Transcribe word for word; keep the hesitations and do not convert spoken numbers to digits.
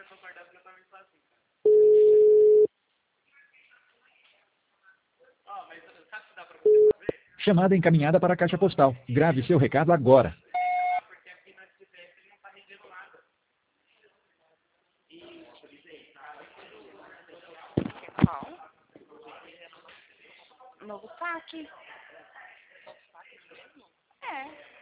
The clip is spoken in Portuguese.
Chamada encaminhada para a caixa postal. Grave seu recado agora. Qual? Novo saque. É.